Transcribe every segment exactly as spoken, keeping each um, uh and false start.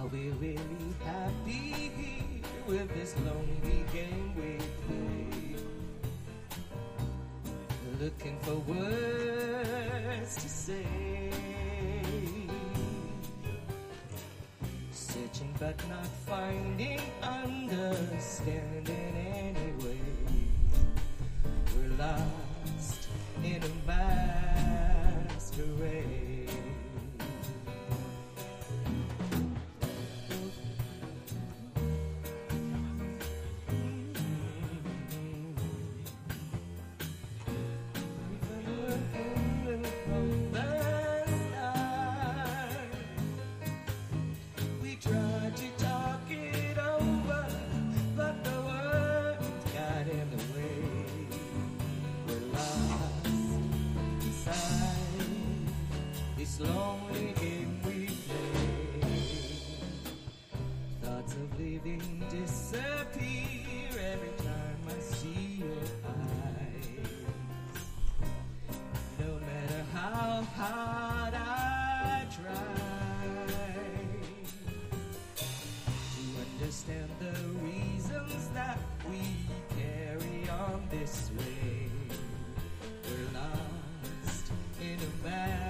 Are we really happy with this lonely game we play? Looking for words to say, searching but not finding understanding anyway. We're lost in a masquerade. This lonely game we play, thoughts of living disappear every time I see your eyes. No matter how hard I try to understand the reasons that we carry on this way, we're lost in a bad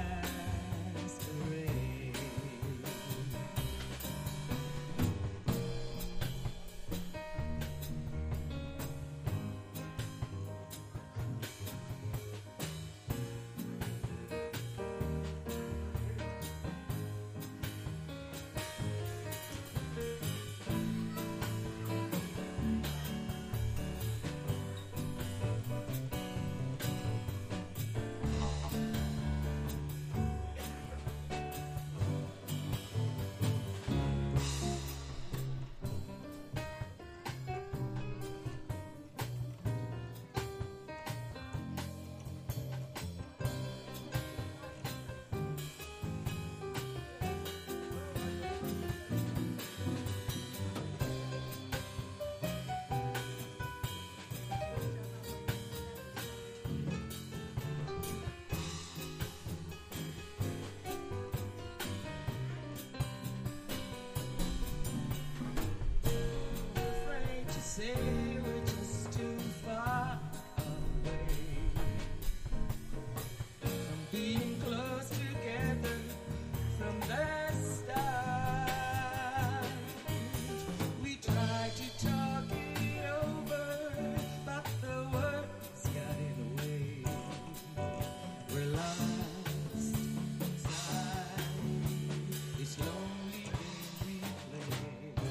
say we're just too far away from being close together from the start. We tried to talk it over, but the words got in the way. We're lost inside this lonely game we play.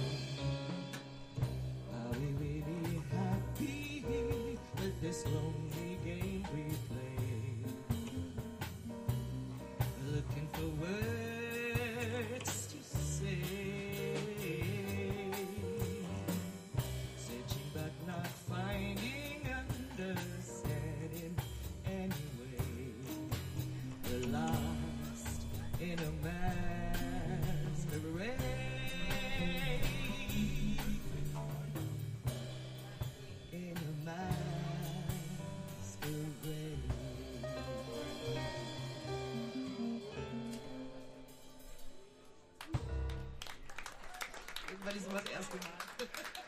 This lonely game we play, looking for words to say, searching but not finding understanding anyway. We're lost in a masquerade. In a Everybody's about to ask him.